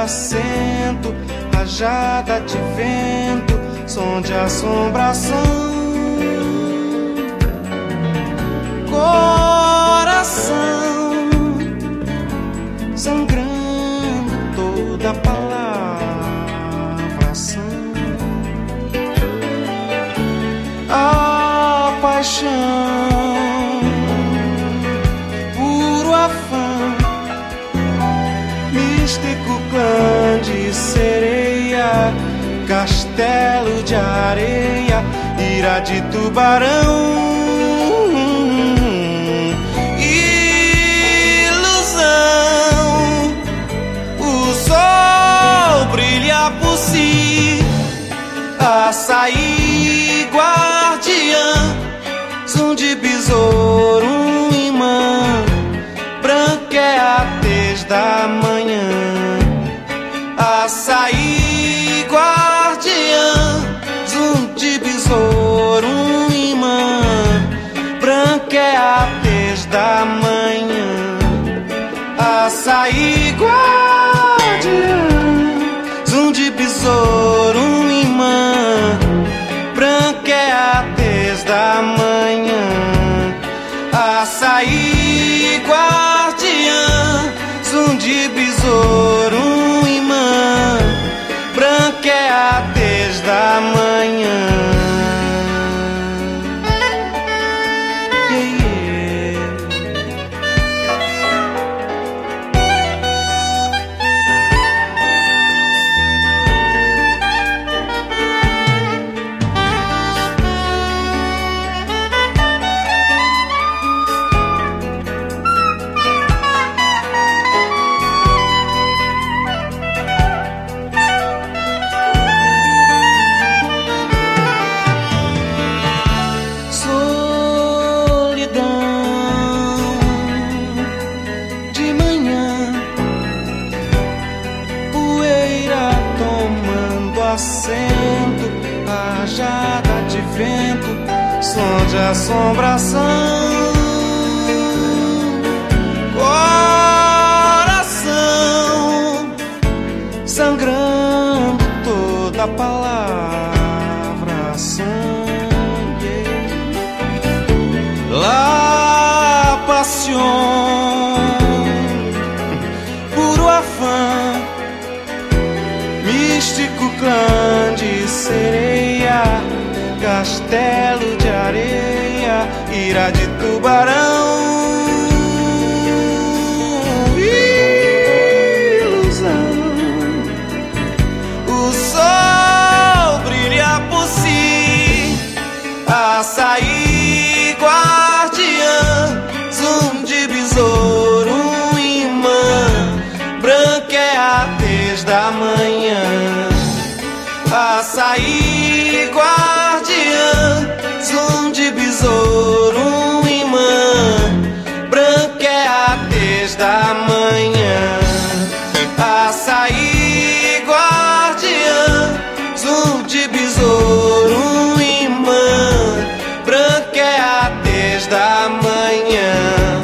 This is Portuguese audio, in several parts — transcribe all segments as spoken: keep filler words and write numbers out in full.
assento, rajada de vento, som de assombração. Coração sangrando toda palavração. A paixão, puro afã, místico clã de sereia, castelo de areia, ira de tubarão. Por si, açaí guardiã, som de besouro, um imã, branca é a tez da manhã. Açaí guardiã, som de besouro, um imã, branca é a tez da manhã. Açaí guardiã, de besouro, um imã, branca é a tez da manhã. Açaí guardiã, som de besouro, um imã, branca é a tez da manhã. Assento, rajada de vento, som de assombração. Coração sangrando toda palavração. La paixão, puro afã, místico clã de sereia, castelo de areia, ira de tubarão. Ilusão, o sol brilha por si, açaí guardiã, som de besouro, um imã, branca é a tez da manhã. Açaí guardiã, som de besouro, um imã, branca é a tez da manhã. Açaí guardiã, som de besouro, um imã, branca é a tez da manhã.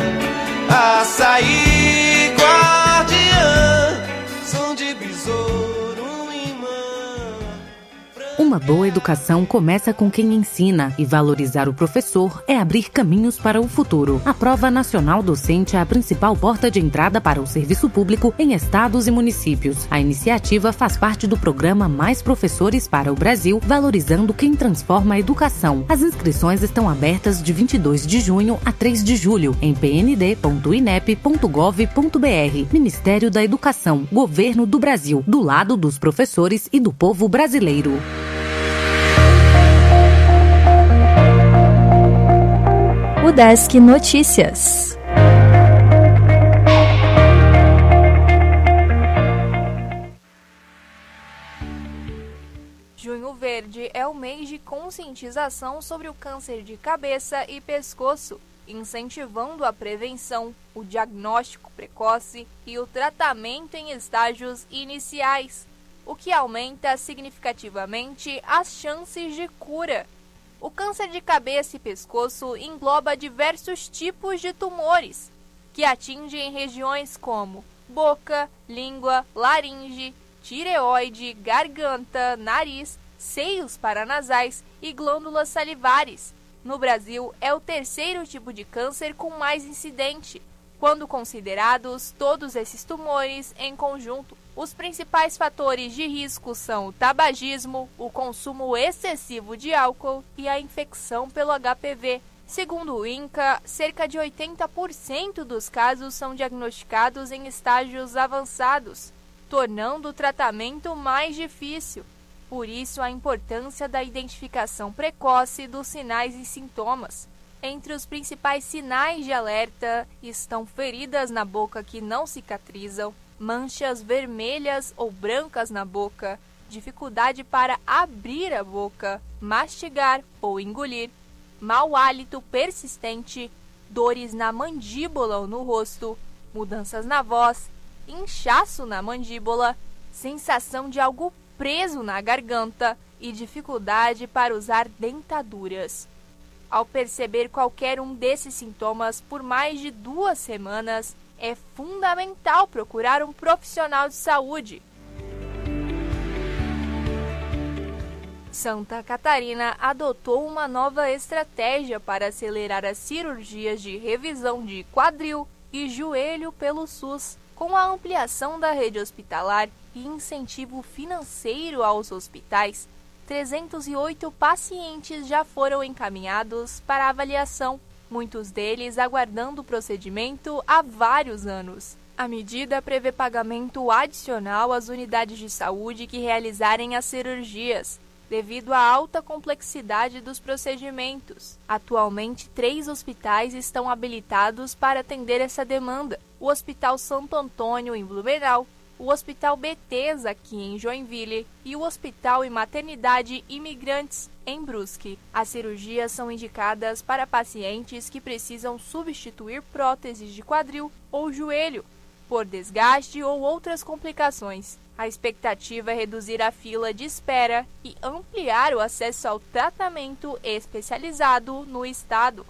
Açaí guardiã, som de besouro, um imã. Uma boa educação começa com quem ensina, e valorizar o professor é abrir caminhos para o futuro. A Prova Nacional Docente é a principal porta de entrada para o serviço público em estados e municípios. A iniciativa faz parte do programa Mais Professores para o Brasil, valorizando quem transforma a educação. As inscrições estão abertas de vinte e dois de junho a três de julho em p n d ponto i n e p ponto gov ponto b r. Ministério da Educação, Governo do Brasil, do lado dos professores e do povo brasileiro. Udesc Notícias. Junho Verde é o mês de conscientização sobre o câncer de cabeça e pescoço, incentivando a prevenção, o diagnóstico precoce e o tratamento em estágios iniciais, o que aumenta significativamente as chances de cura. O câncer de cabeça e pescoço engloba diversos tipos de tumores, que atingem regiões como boca, língua, laringe, tireoide, garganta, nariz, seios paranasais e glândulas salivares. No Brasil, é o terceiro tipo de câncer com mais incidente, quando considerados todos esses tumores em conjunto. Os principais fatores de risco são o tabagismo, o consumo excessivo de álcool e a infecção pelo H P V. Segundo o INCA, cerca de oitenta por cento dos casos são diagnosticados em estágios avançados, tornando o tratamento mais difícil. Por isso, a importância da identificação precoce dos sinais e sintomas. Entre os principais sinais de alerta estão feridas na boca que não cicatrizam, manchas vermelhas ou brancas na boca, dificuldade para abrir a boca, mastigar ou engolir, mau hálito persistente, dores na mandíbula ou no rosto, mudanças na voz, inchaço na mandíbula, sensação de algo preso na garganta e dificuldade para usar dentaduras. Ao perceber qualquer um desses sintomas por mais de duas semanas, é fundamental procurar um profissional de saúde. Santa Catarina adotou uma nova estratégia para acelerar as cirurgias de revisão de quadril e joelho pelo SUS, com a ampliação da rede hospitalar e incentivo financeiro aos hospitais. trezentos e oito pacientes já foram encaminhados para avaliação, muitos deles aguardando o procedimento há vários anos. A medida prevê pagamento adicional às unidades de saúde que realizarem as cirurgias, devido à alta complexidade dos procedimentos. Atualmente, três hospitais estão habilitados para atender essa demanda: o Hospital Santo Antônio, em Blumenau, o Hospital Bethesda, aqui em Joinville, e o Hospital e Maternidade Imigrantes, em Brusque. As cirurgias são indicadas para pacientes que precisam substituir próteses de quadril ou joelho, por desgaste ou outras complicações. A expectativa é reduzir a fila de espera e ampliar o acesso ao tratamento especializado no estado.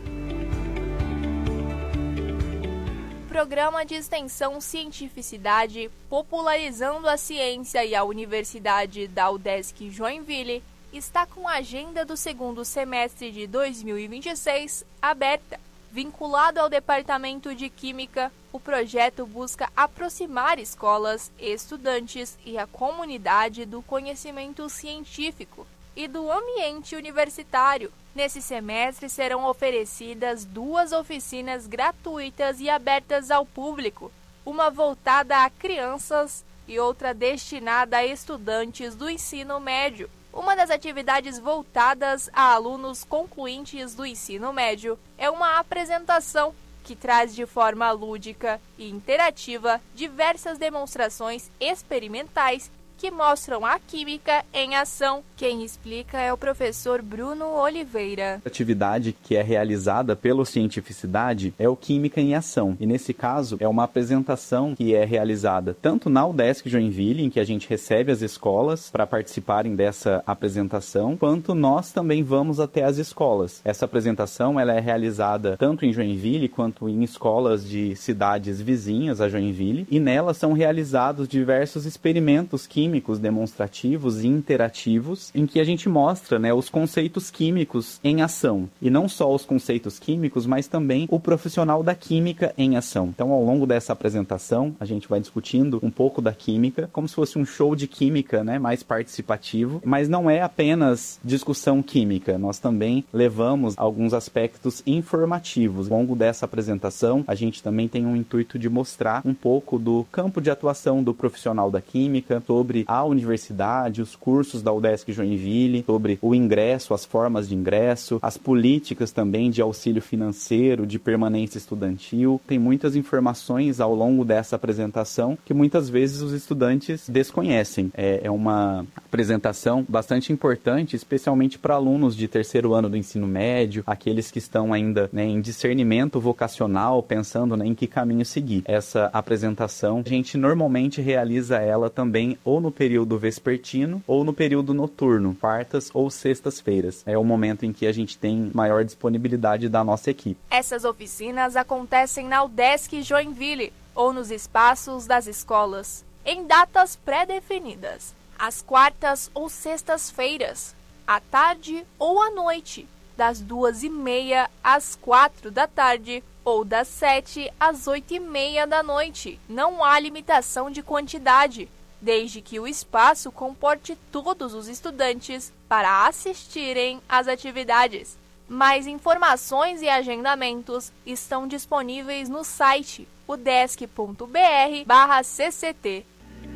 Programa de Extensão Cientificidade, popularizando a ciência, e a Universidade da UDESC Joinville está com a agenda do segundo semestre de dois mil e vinte e seis aberta. Vinculado ao Departamento de Química, o projeto busca aproximar escolas, estudantes e a comunidade do conhecimento científico e do ambiente universitário. Nesse semestre serão oferecidas duas oficinas gratuitas e abertas ao público, uma voltada a crianças e outra destinada a estudantes do ensino médio. Uma das atividades voltadas a alunos concluintes do ensino médio é uma apresentação que traz de forma lúdica e interativa diversas demonstrações experimentais que mostram a química em ação. Quem explica é o professor Bruno Oliveira. A atividade que é realizada pelo Cientificidade é o Química em Ação. E nesse caso é uma apresentação que é realizada tanto na UDESC Joinville, em que a gente recebe as escolas para participarem dessa apresentação, quanto nós também vamos até as escolas. Essa apresentação ela é realizada tanto em Joinville quanto em escolas de cidades vizinhas a Joinville, e nela são realizados diversos experimentos químicos demonstrativos e interativos, em que a gente mostra, né, os conceitos químicos em ação. E não só os conceitos químicos, mas também o profissional da química em ação. Então, ao longo dessa apresentação, a gente vai discutindo um pouco da química, como se fosse um show de química, né, mais participativo, mas não é apenas discussão química. Nós também levamos alguns aspectos informativos. Ao longo dessa apresentação, a gente também tem um intuito de mostrar um pouco do campo de atuação do profissional da química, sobre a universidade, os cursos da UDESC Joinville, sobre o ingresso, as formas de ingresso, as políticas também de auxílio financeiro, de permanência estudantil. Tem muitas informações ao longo dessa apresentação que muitas vezes os estudantes desconhecem. É, é uma apresentação bastante importante, especialmente para alunos de terceiro ano do ensino médio, aqueles que estão ainda, né, em discernimento vocacional, pensando, né, em que caminho seguir. Essa apresentação, a gente normalmente realiza ela também ou no período vespertino ou no período noturno, quartas ou sextas-feiras. É o momento em que a gente tem maior disponibilidade da nossa equipe. Essas oficinas acontecem na UDESC Joinville, ou nos espaços das escolas, em datas pré-definidas, às quartas ou sextas-feiras, à tarde ou à noite, das duas e meia às quatro da tarde ou das sete às oito e meia da noite. Não há limitação de quantidade, desde que o espaço comporte todos os estudantes para assistirem às atividades. Mais informações e agendamentos estão disponíveis no site udesc ponto br barra cct.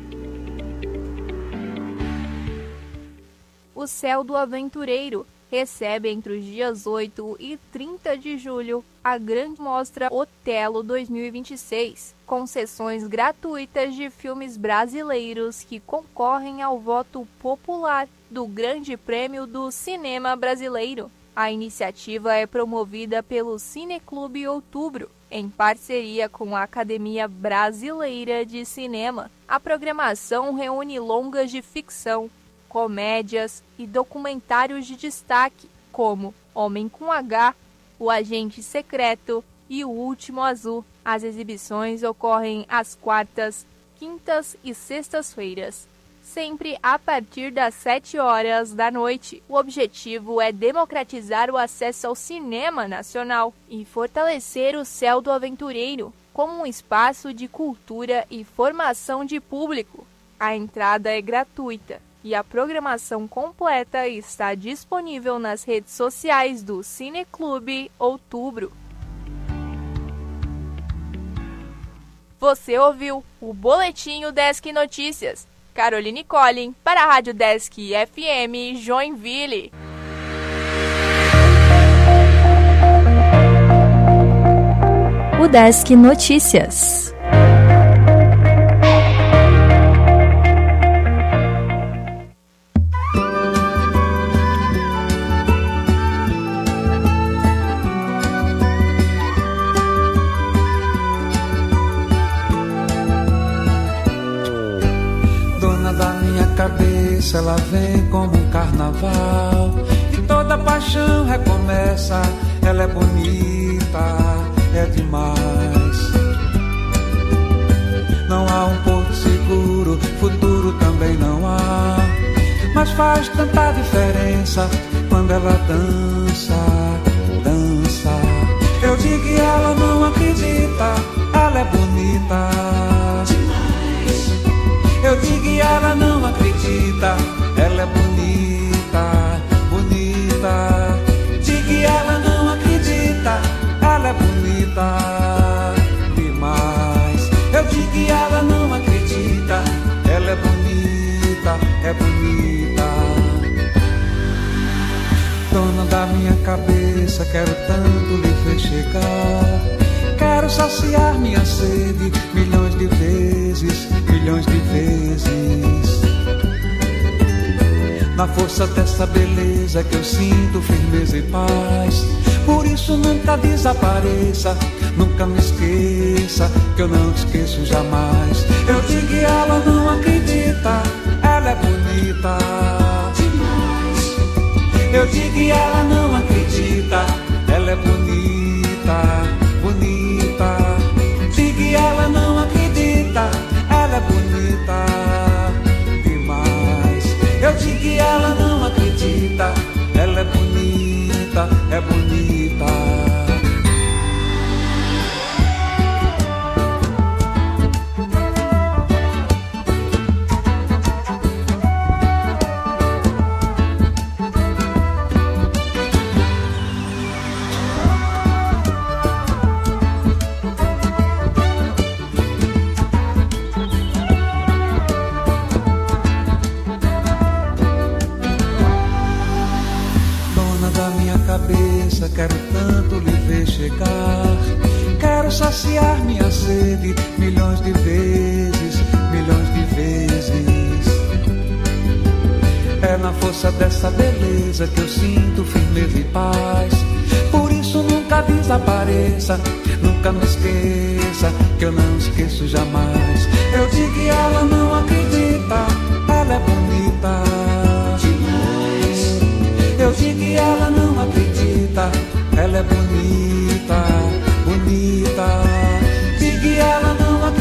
O Céu do Aventureiro recebe entre os dias oito e trinta de julho a grande mostra Otelo dois mil e vinte e seis, com sessões gratuitas de filmes brasileiros que concorrem ao voto popular do Grande Prêmio do Cinema Brasileiro. A iniciativa é promovida pelo Cineclube Outubro, em parceria com a Academia Brasileira de Cinema. A programação reúne longas de ficção, comédias e documentários de destaque, como Homem com H, O Agente Secreto e O Último Azul. As exibições ocorrem às quartas, quintas e sextas-feiras, sempre a partir das sete horas da noite. O objetivo é democratizar o acesso ao cinema nacional e fortalecer o Céu do Aventureiro como um espaço de cultura e formação de público. A entrada é gratuita e a programação completa está disponível nas redes sociais do Cineclube Outubro. Você ouviu o Boletim Udesc Notícias. Caroline Collin, para a Rádio Udesc F M Joinville. Udesc Notícias. Ela vem como um carnaval e toda paixão recomeça. Ela é bonita, é demais. Não há um porto seguro, futuro também não há, mas faz tanta diferença quando ela dança, dança. Eu digo que ela não acredita, ela é bonita demais. Eu digo que ela não acredita, ela é bonita, bonita. Digo que ela não acredita, ela é bonita demais. Eu digo que ela não acredita, ela é bonita, é bonita. Dona da minha cabeça, quero tanto lhe ver chegar. Quero saciar minha sede milhões de vezes, milhões de vezes. Na força dessa beleza que eu sinto firmeza e paz. Por isso nunca desapareça, nunca me esqueça, que eu não te esqueço jamais. Eu digo que ela não acredita, ela é bonita demais. Eu digo que ela não acredita, ela é bonita, bonita. Digo que ela não acredita, ela é bonita demais. Eu digo que ela não acredita, ela é bonita, é bonita. Quero tanto lhe ver chegar. Quero saciar minha sede milhões de vezes, milhões de vezes. É na força dessa beleza que eu sinto firmeza e paz. Por isso nunca desapareça, nunca me esqueça, que eu não esqueço jamais. Eu digo que ela não acredita, ela é bonita demais. Eu digo que ela não acredita, ela é bonita, bonita. Digo que ela não acredita,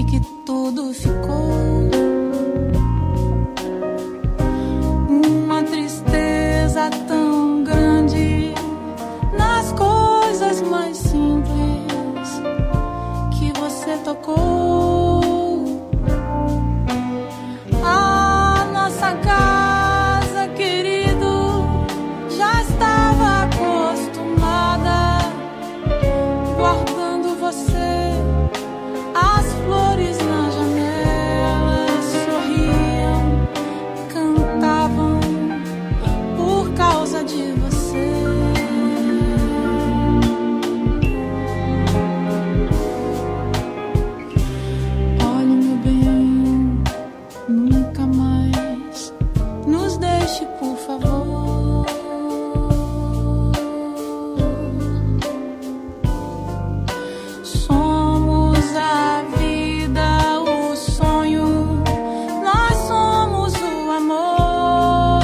que tudo ficou uma tristeza tão grande nas coisas mais simples que você tocou. A nossa casa, querido, já estava acostumada, guardando você. As flores na janela sorriam, cantavam por causa de você. Olhe, meu bem, nunca mais nos deixe, por favor. Somos a vida, o sonho, nós somos o amor.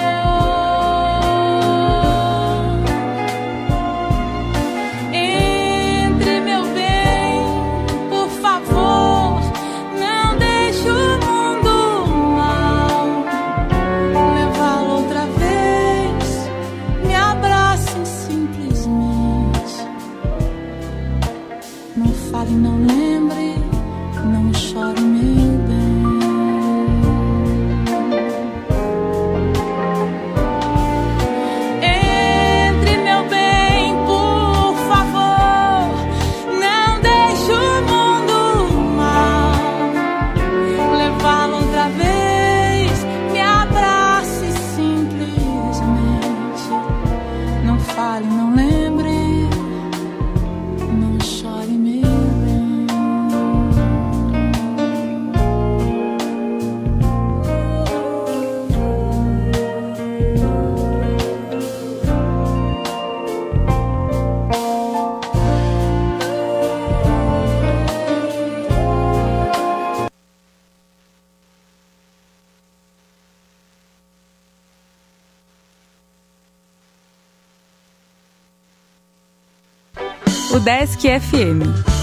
Entre, meu bem, por favor, não deixe o mundo mal levá-lo outra vez. Me abrace simplesmente. Não fale, não lembre, não chore, meu bem. Entre, meu bem, por favor, não deixe o mundo mal levá-lo outra vez. Me abrace simplesmente. Não fale, não lembre, não chore, meu bem. O Desk F M.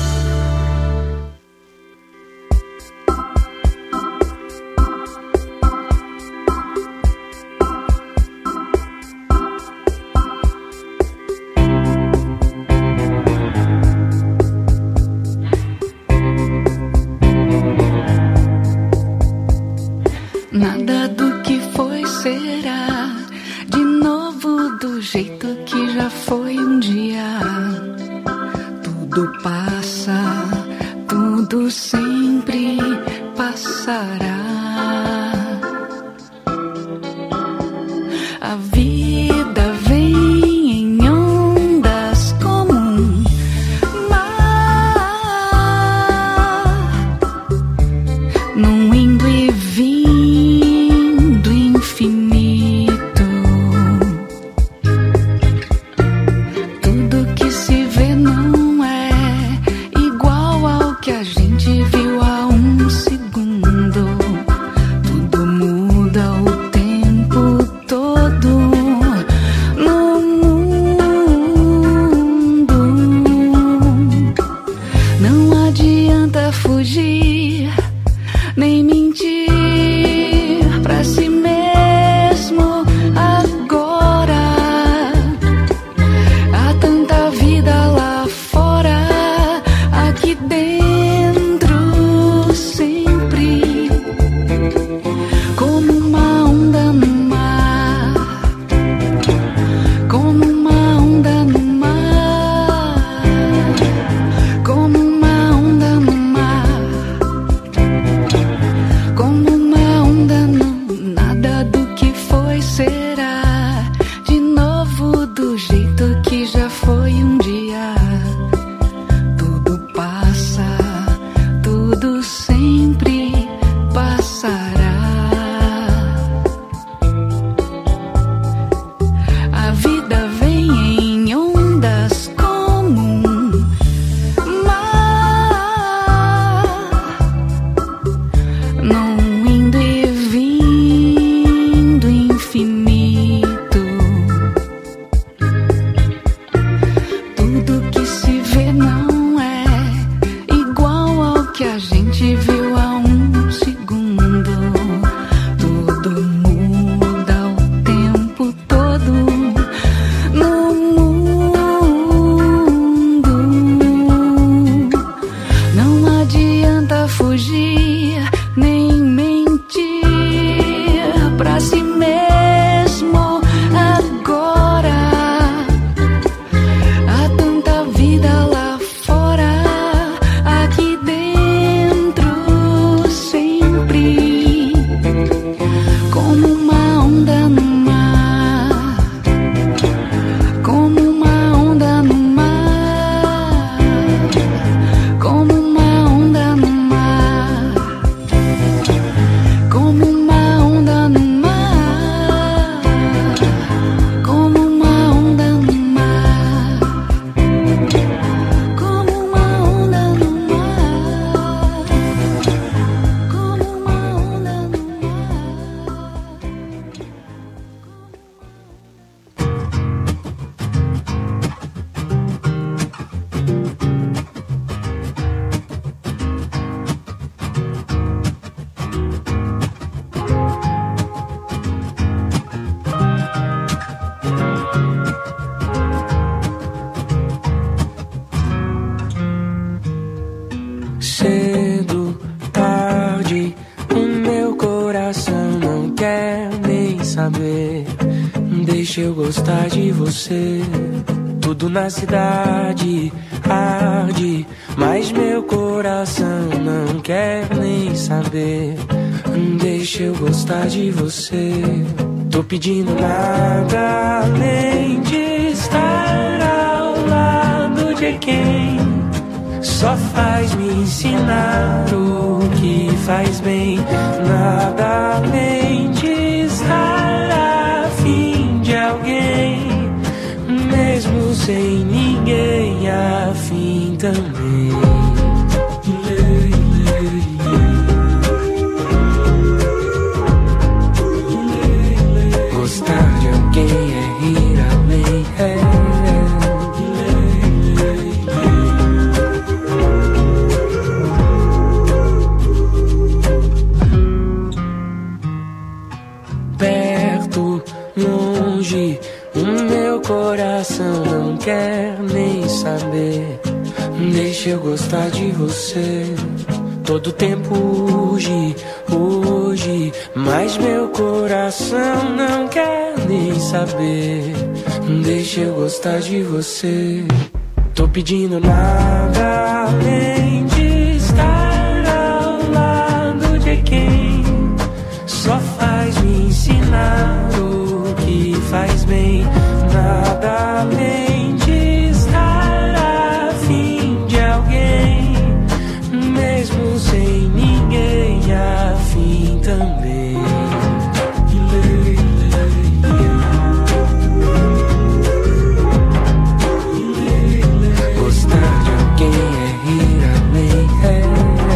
Nada do que foi será de novo do jeito que já foi um dia. Tudo passa, tudo sempre passará. A vida vem em ondas como um mar, num indo e vindo infinito. Tudo que se vê não é igual ao que a gente viu há um segundo. Tudo muda o tempo todo no mundo. Não adianta fugir nem mentir pra si mesmo agora. Há tanta vida lá fora, aqui dentro sempre, como uma onda no mar, como uma onda no mar, como uma onda no mar. deixa eu gostar de você. Tudo na cidade arde, mas meu coração não quer nem saber. Deixa eu gostar de você. Tô pedindo nada além de estar ao lado de quem só faz me ensinar o que faz bem. Nada além de estar afim de alguém, mesmo sem ninguém afim também. Gostar de alguém é ir além, é. Perto, longe, o meu coração não quer nem saber. Deixa eu gostar de você. Todo tempo urge, hoje, mas meu coração não quer nem saber. Deixa eu gostar de você. Tô pedindo nada além de estar ao lado de quem só faz me ensinar o que faz bem. Nada além de estar afim de alguém, mesmo sem ninguém afim também. Gostar de alguém é ir além, é.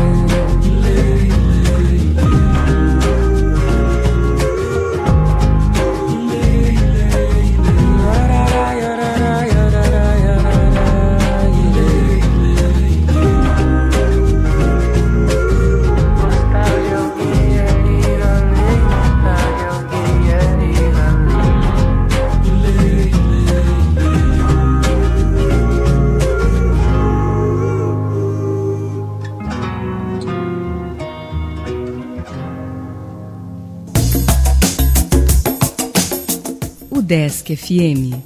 Desk F M.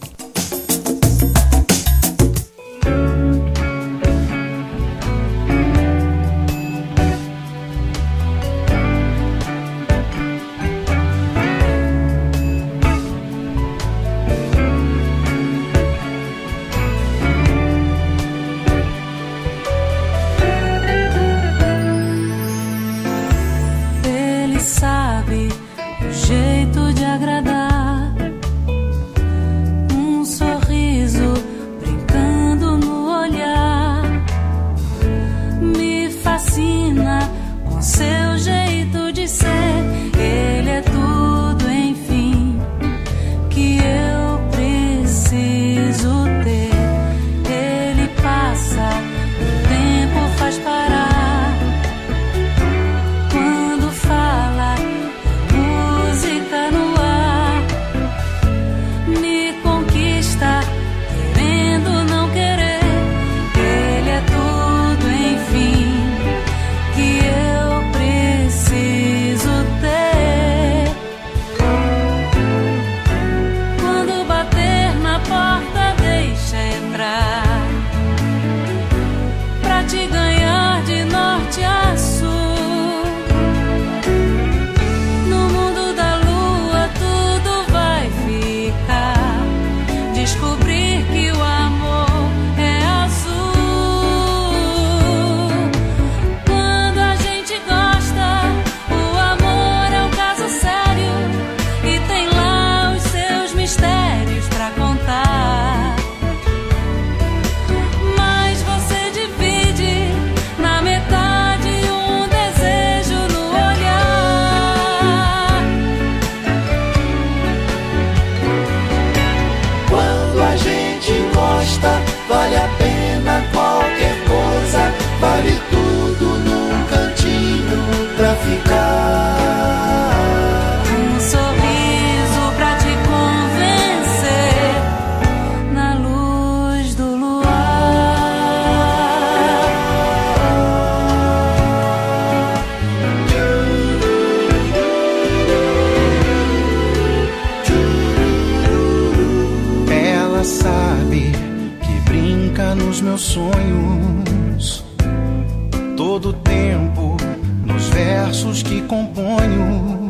Ele sabe o jeito de agradar. Seu jeito de ser, ele é tudo, enfim, que eu preciso ter. Ele passa, o tempo faz parar. Quando fala, música no ar, me conquista, querendo não querer. Ele é tudo, enfim, que eu preciso versos que componho.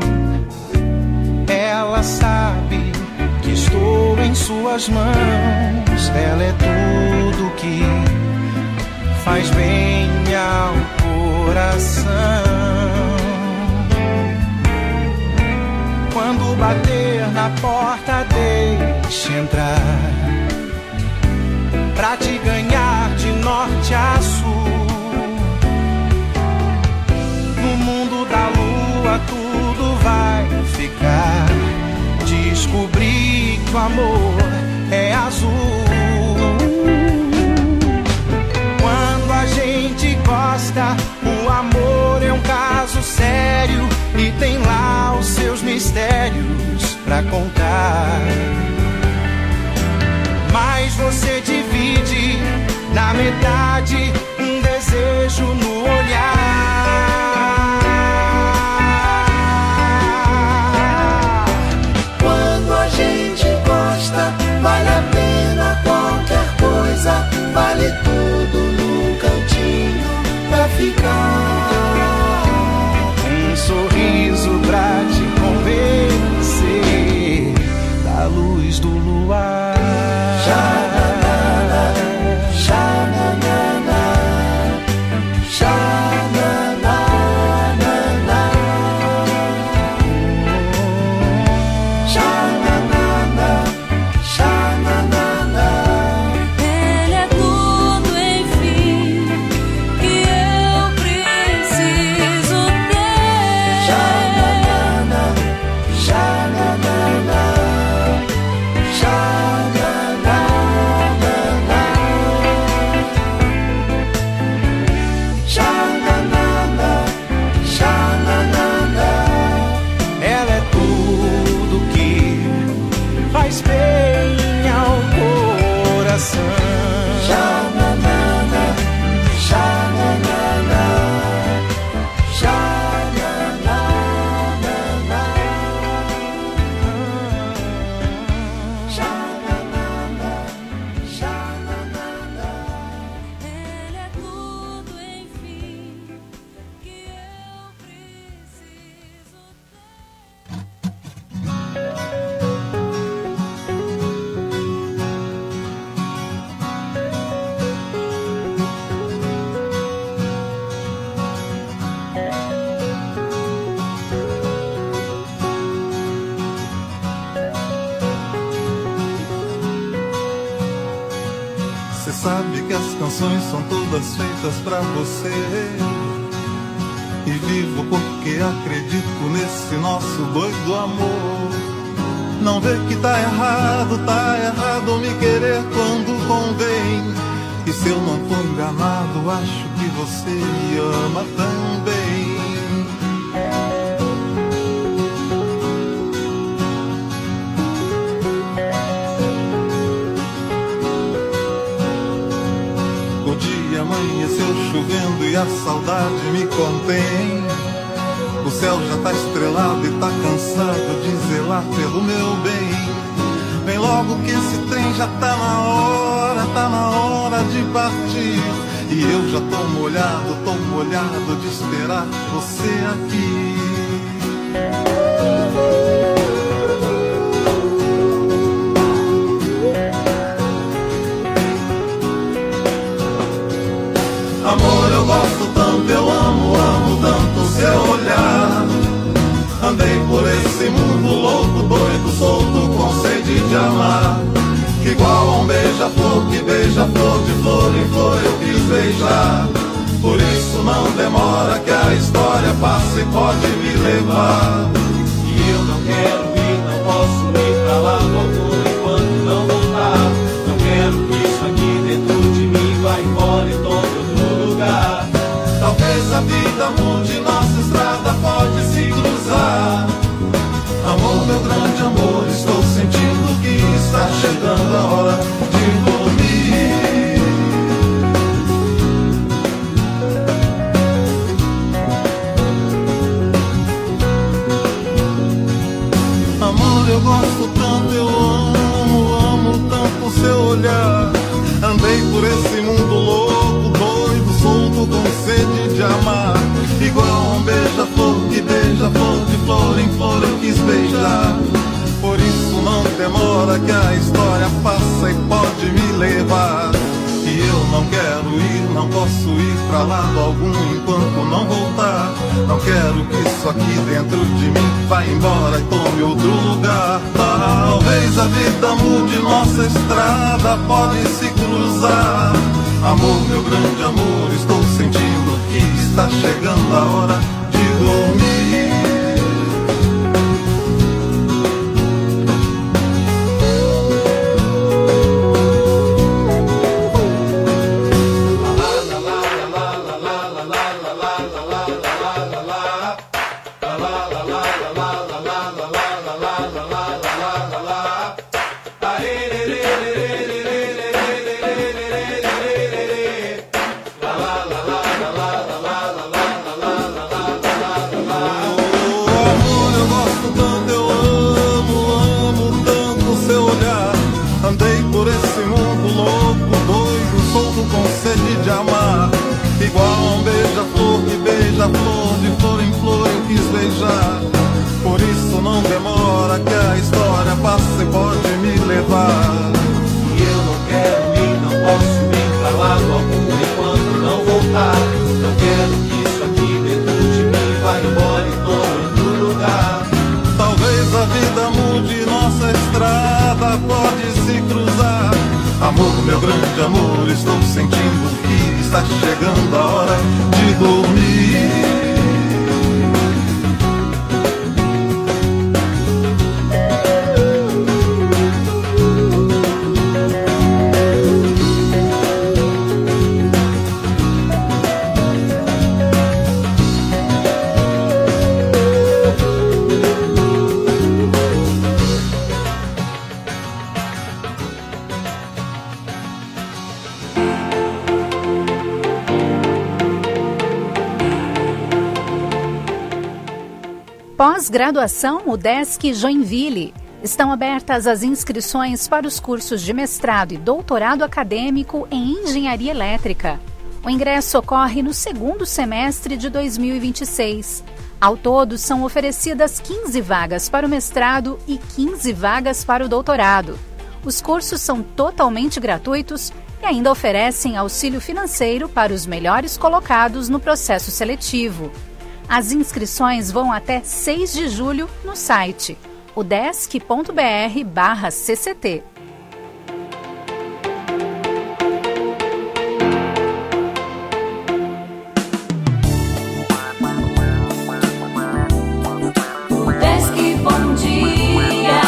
Ela sabe que estou em suas mãos. Ela é tudo que faz bem ao coração. Quando bater na porta, deixe entrar, pra te ganhar de norte a sul. No mundo da lua tudo vai ficar. Descobri que o amor é azul. Quando a gente gosta, o amor é um caso sério e tem lá os seus mistérios pra contar. Mas você divide na metade um desejo no olhar. Quando a gente gosta, vale a pena qualquer coisa, vale tudo num cantinho pra ficar. Um sorriso pra te convencer da luz do luar. Xananana, xananana, xananana. Xananana, xananana. Ele é tudo, enfim, que eu preciso ter. Xananana, xananana, xananana. Xananana, xananana. Ela é tudo que faz bem ao coração. Xananana, xananana, xananana. Xananana, xananana. Ele é tudo, enfim, que eu preciso Cê sabe que as canções são todas feitas pra você. E vivo porque acredito nesse nosso doido amor. Não vê que tá errado, tá errado me querer quando convém. E se eu não tô enganado, acho que você me ama também. O dia amanheceu chovendo e a saudade me contém. O céu já tá estrelado e tá cansado de zelar pelo meu bem. Vem logo que esse trem já tá na hora, tá na hora de partir. E eu já tô molhado, tô molhado de esperar você aqui. Amor, eu gosto tanto, eu amo, amo tanto seu olhar. Andei por esse mundo louco, doido, solto, com sede de amar. Que igual a um beija-flor, que beija-flor, de flor em flor eu quis beijar. Por isso não demora que a história passa e pode me levar. E eu não quero ir, não posso ir pra lá algum enquanto não voltar. Não quero que isso aqui dentro de mim vá embora e tome outro lugar. Talvez a vida mude, nossa estrada pode se cruzar. Amor, meu grande amor, estou sentindo que está chegando a hora de dormir. beijar. Por isso não demora que a história passa e pode me levar. E eu não quero ir, não posso ir pra lado algum enquanto não voltar. Não quero que isso aqui dentro de mim vá embora e tome outro lugar. Talvez a vida mude, nossa estrada pode se cruzar. Amor, meu grande amor, estou sentindo que está chegando a hora de dormir. Flor de flor em flor eu quis beijar. Por isso não demora que a história passa e pode me levar. E eu não quero ir, não posso ir pra lado algum enquanto não voltar. Não quero que isso aqui dentro de mim vá embora e tome outro lugar. Talvez a vida mude, nossa estrada pode se cruzar. Amor, meu grande amor, estou sentindo que está chegando a hora de dormir. Pós-graduação UDESC Joinville. Estão abertas as inscrições para os cursos de mestrado e doutorado acadêmico em engenharia elétrica. O ingresso ocorre no segundo semestre de dois mil e vinte e seis. Ao todo, são oferecidas quinze vagas para o mestrado e quinze vagas para o doutorado. Os cursos são totalmente gratuitos e ainda oferecem auxílio financeiro para os melhores colocados no processo seletivo. As inscrições vão até seis de julho no site udesc.br barra cct. Udesc, bom dia.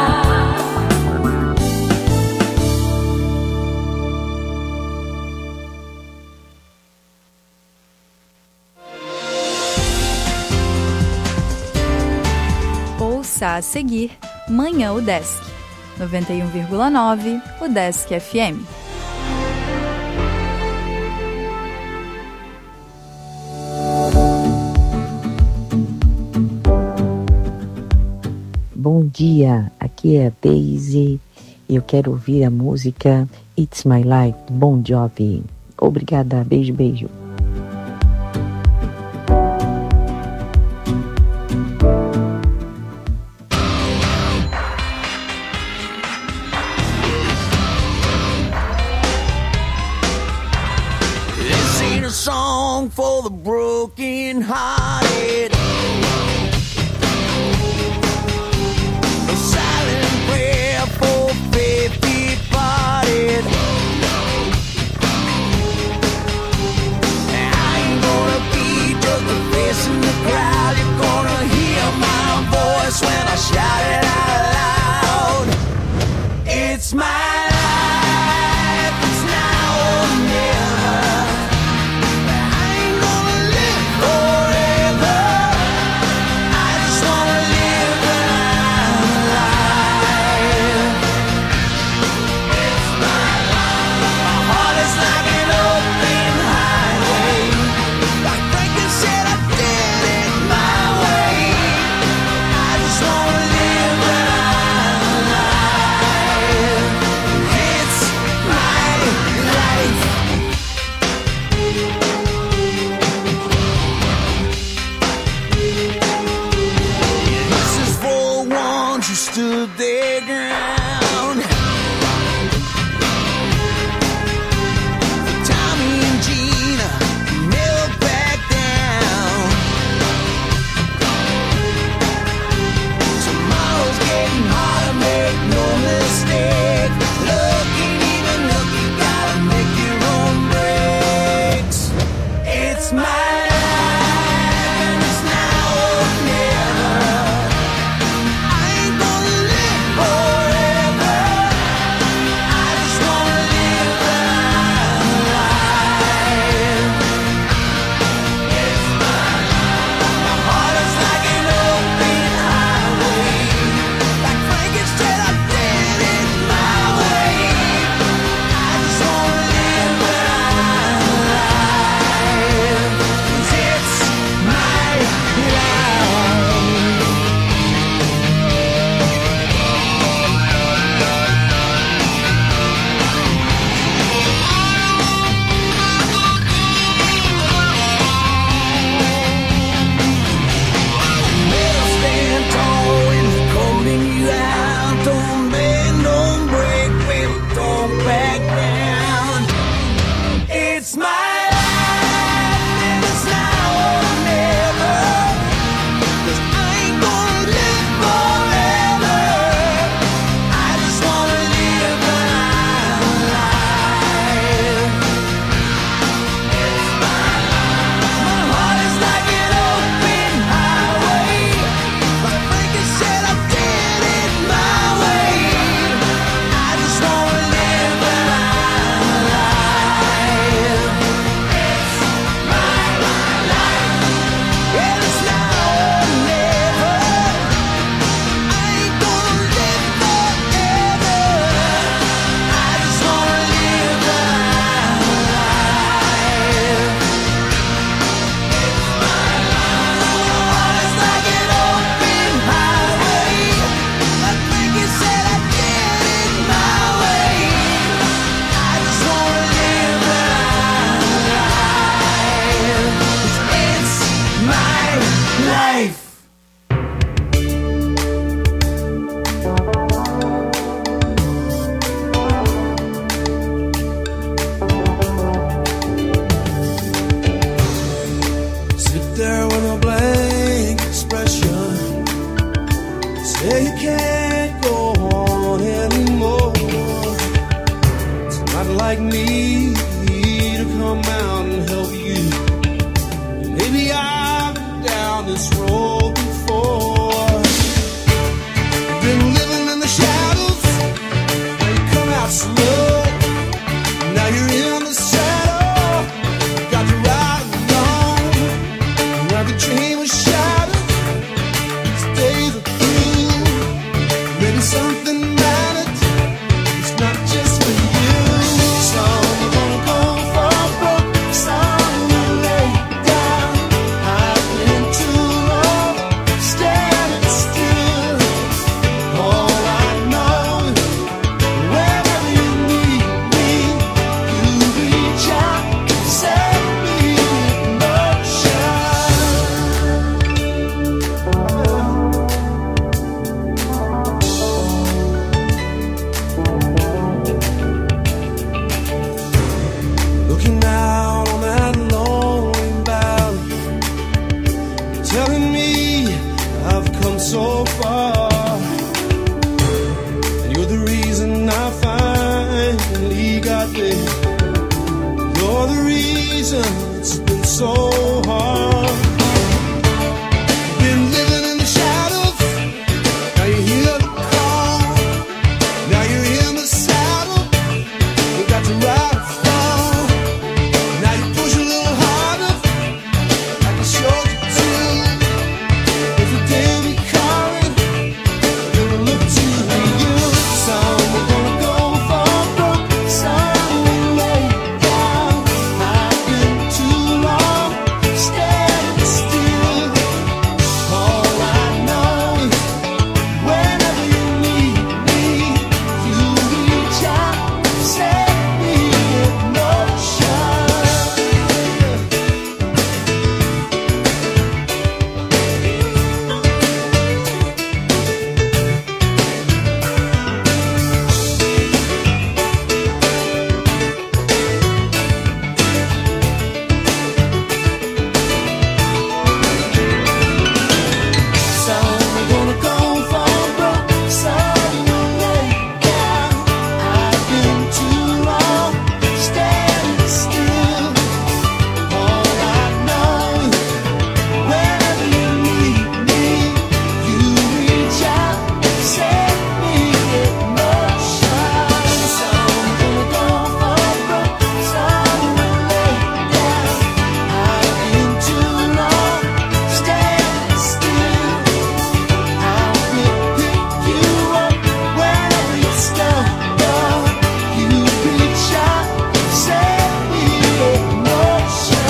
A seguir, Manhã UDESC, noventa e um vírgula nove UDESC F M. Bom dia, aqui é a Daisy e eu quero ouvir a música It's My Life, Bon Jovi. Obrigada, beijo, beijo. Song for the broken hearted, a silent prayer for faith departed. I ain't gonna be just a face in the crowd. You're gonna hear my voice when I shout it out loud. It's my life, it's now or never. Forever. life. Sit there with a blank expression. Say you can't go on anymore. It's not like me to come out and help you. Maybe I've been down this road before. Been living in the shadows. Now you come out slow. Now you're in the saddle. Got to ride along. Where the dream was shattered. Days are through. Maybe something mattered. It's not just for you. Some are gonna go for broke. Some will lay down. I've been too long standing still. All I know is wherever you need me, you reach out, set me in motion. Looking out on that lonely valley, telling me I've come so far, and you're the reason I finally got there. You're the reason it's been so hard. Been living in the shadows. Now you hear the call. Now you're in the saddle. You got to ride or fall. Now you push a little harder, like I showed you to. If the day be calling, they will look to you. Some are gonna go for broke, some will lay down. I've been too long standing still. All I know is whenever you need me, you reach out, set me in motion. Some are gonna go for broke, some will lay down. I've been too long standing still. All I know is whenever you need me, you reach out, set me in motion. Some are gonna go for broke, some will lay down. I've been too long standing still. I'll pick you up whenever you stumble. You reach out, set me in motion.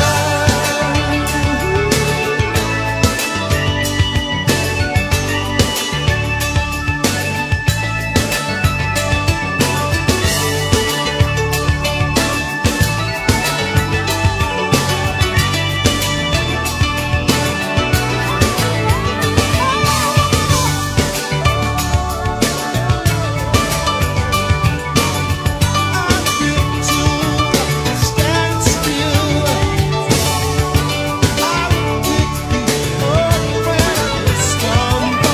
Stand still. I'll pick you up when you stumble.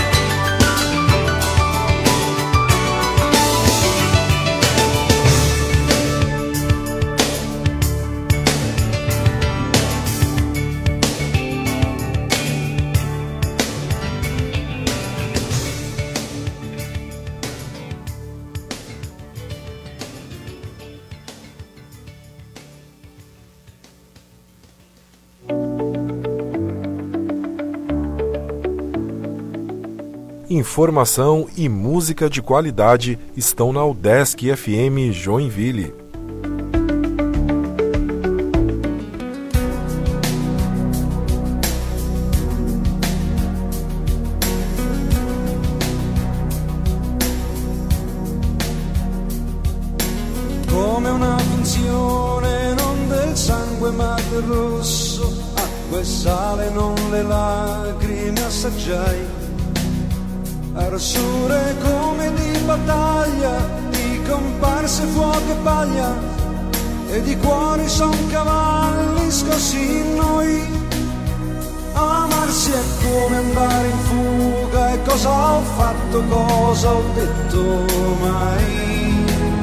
Informação e música de qualidade estão na UDESC F M Joinville. Come una finzione non del sangue ma del rosso, quel sale non le lacrime assaggiai, arsure come di battaglia, di comparse fuoco e paglia, e di cuori son cavalli scossi in noi. Amarsi è come andare in fuga, e cosa ho fatto, cosa ho detto mai.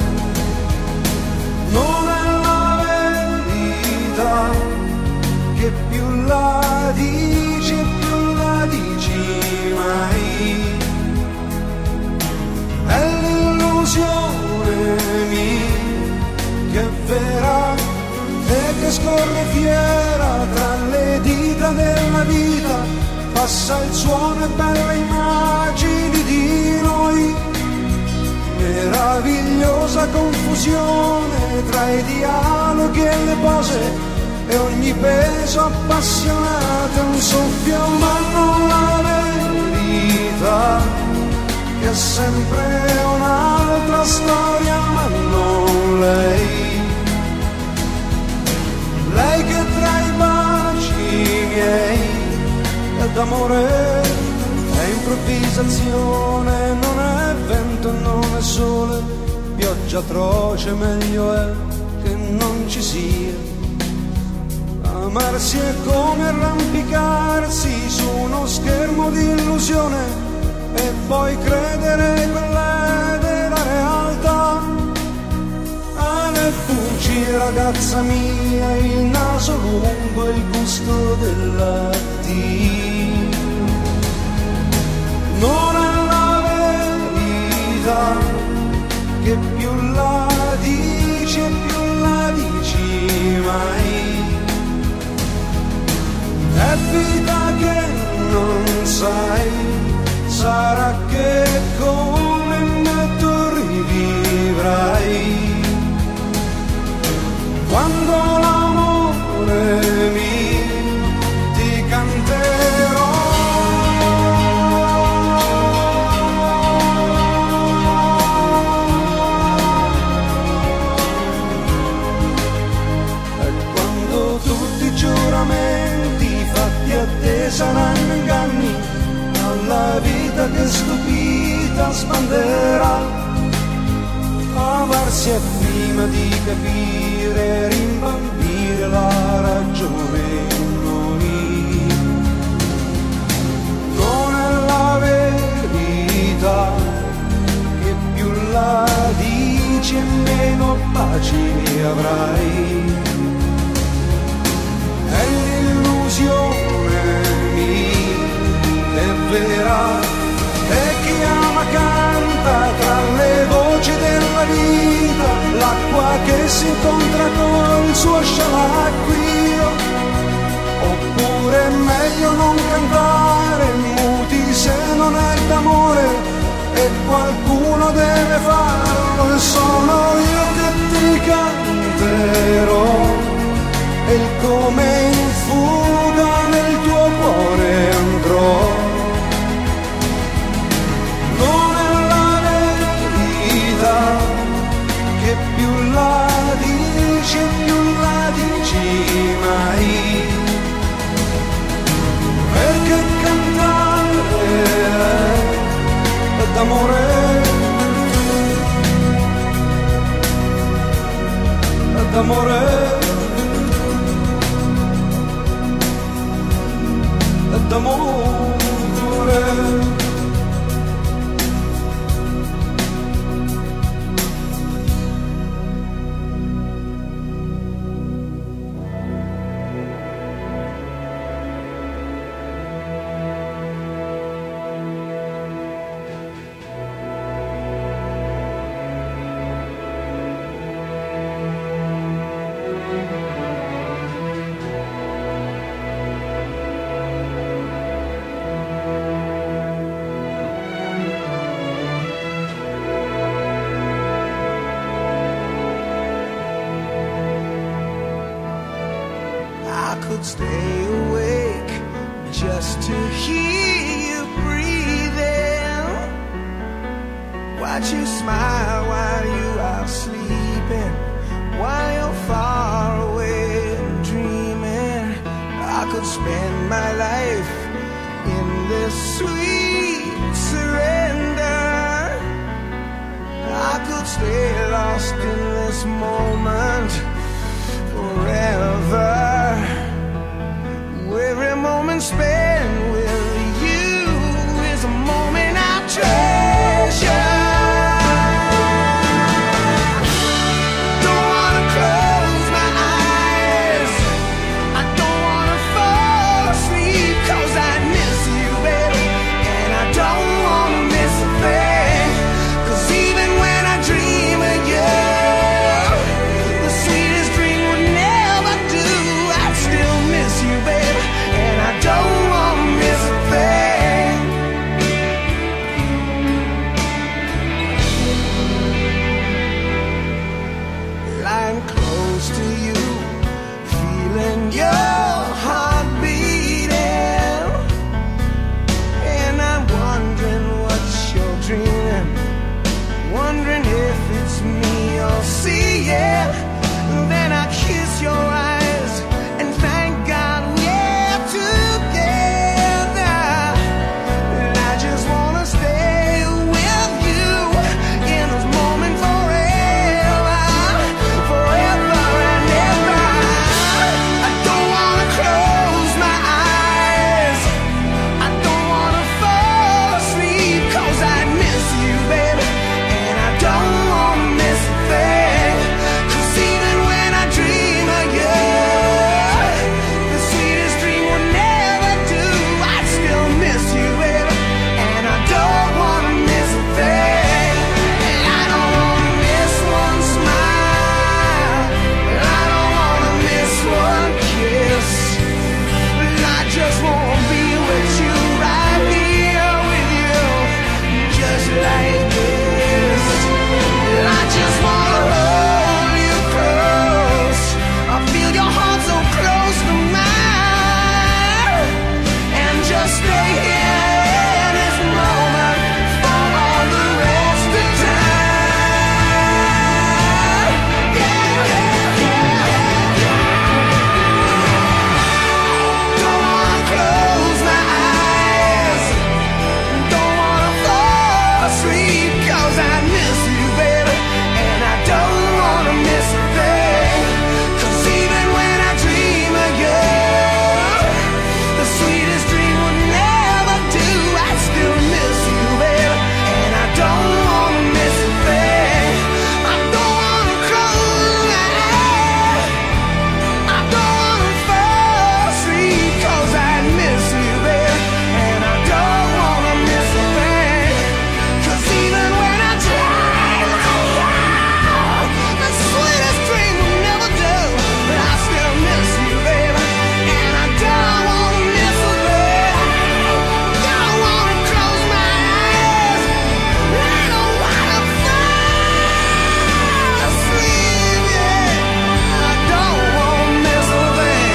Non è la verità, che più la dici e più la dici mai. È l'illusione mia, che è vera e che scorre fiera tra le dita della vita, passa il suono e belle immagini di noi, meravigliosa confusione tra i dialoghi e le pose, e ogni peso appassionato è un soffio, ma non la verità, che è sempre un'altra storia, ma non lei. Lei che tra i baci miei è d'amore, è improvvisazione, non è vento, non è sole, pioggia atroce, meglio è che non ci sia. Amarsi è come arrampicarsi su uno schermo di illusione, e poi credere quella della realtà. Fuggi ragazza mia, il naso lungo e il gusto del lattino. Non è la verità, che più la dici e più la dici mai. È vita che non sai, sarà che come me tu rivivrai. Quando l'amore mi ti canterò, e quando tutti i giuramenti fatti a te saranno inganni, alla vita che stupita sbanderà. Amarsi è prima di capire, rimbambire la ragione in noi. Non è la verità, che più la dici e meno pace avrai. È l'illusione mia, è vera, e chi ama canta tra le voci della vita, l'acqua che si incontra col suo scialacquio. Oppure è meglio non cantare muti se non è d'amore, e qualcuno deve farlo, e sono io che ti canterò, e il come in fuga nel tuo cuore andrò. Che più la dici e più la dici mai, perché cantare è d'amore, è d'amore, è d'amore. Stay awake just to hear you breathing, watch you smile while you are sleeping, while you're far away dreaming. I could sweet surrender. I could stay lost in this moment forever. Every moment spent with you is a moment I treasure. Don't wanna close my eyes, I don't wanna fall asleep, 'cause I miss you, baby, and I don't wanna miss a thing. 'Cause even when I dream of you, the sweetest dream would never do. I'd still miss you, baby, and I don't wanna miss a thing. Lying close to you, feeling your heart beating, and I'm wondering what you're dreaming, wondering if it's me you're seeing. Then I kiss your eyes and thank God we're together. And I just wanna stay with you in this moment forever, forever and ever. I don't wanna close my eyes, I don't wanna fall asleep, 'cause I miss you, baby, and I don't wanna miss a thing. 'Cause even when I dream of you, the sweetest dream will never do. I'd still miss you, baby, and I don't wanna miss a thing. And I don't wanna miss one smile, I don't wanna miss one kiss. I just wanna be with you, right here with you, just like this. I just wanna hold you close, I feel your heart so close to mine, and just stay here in this moment for all the rest of time. Yeah, yeah, yeah, yeah. Don't wanna close my eyes, don't wanna fall asleep, 'cause I miss you, baby, and I don't wanna miss a thing. 'Cause even when I dream of you, the sweetest dream would never do. I still miss you, baby, and I don't wanna miss a thing. I don't wanna close my eyes, I don't wanna fall asleep, 'cause I miss you, baby, and I don't wanna miss a thing. 'Cause even when I dream of you, the sweetest dream will never do. But I still miss you, baby, and I don't wanna miss a thing. Don't wanna close my eyes, I don't wanna fall asleep, yeah. I don't wanna miss a thing.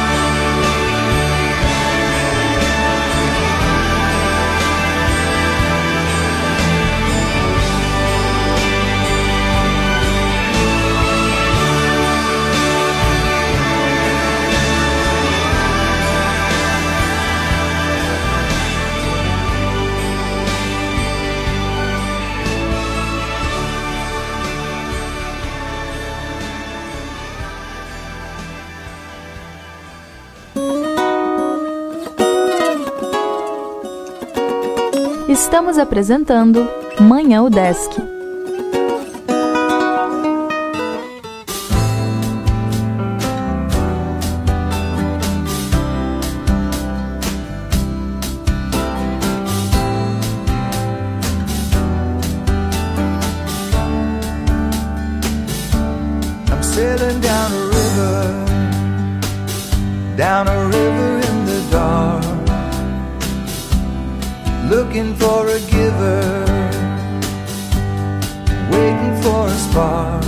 Estamos apresentando Manhã Udesc. I'm sailing down a river, down a river in the dark, looking for a giver, waiting for a spark.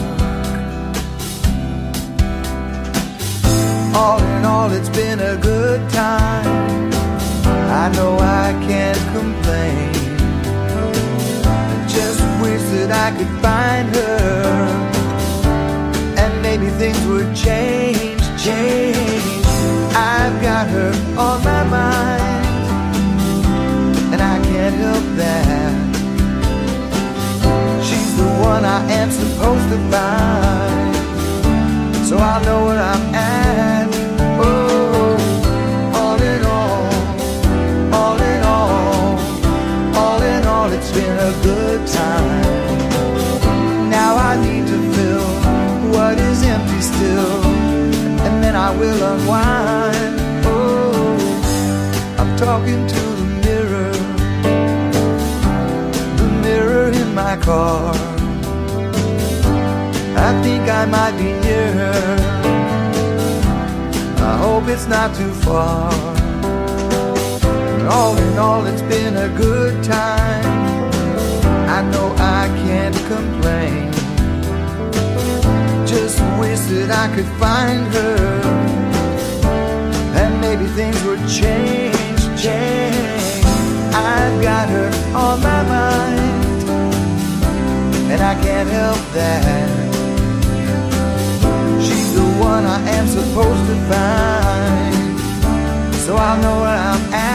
All in all, it's been a good time, I know I can't complain. I just wish that I could find her, and maybe things would change, change. I've got her on my mind, one I am supposed to find, so I know where I'm at. Oh, all in all, all in all, all in all, it's been a good time. Now I need to fill what is empty still, and then I will unwind. Oh, I'm talking to the mirror, the mirror in my car. I think I might be near her, I hope it's not too far. All in all, it's been a good time, I know I can't complain. Just wish that I could find her, and maybe things would change, change. I've got her on my mind, and I can't help that. She's the one I am supposed to find, so I know where I'm at.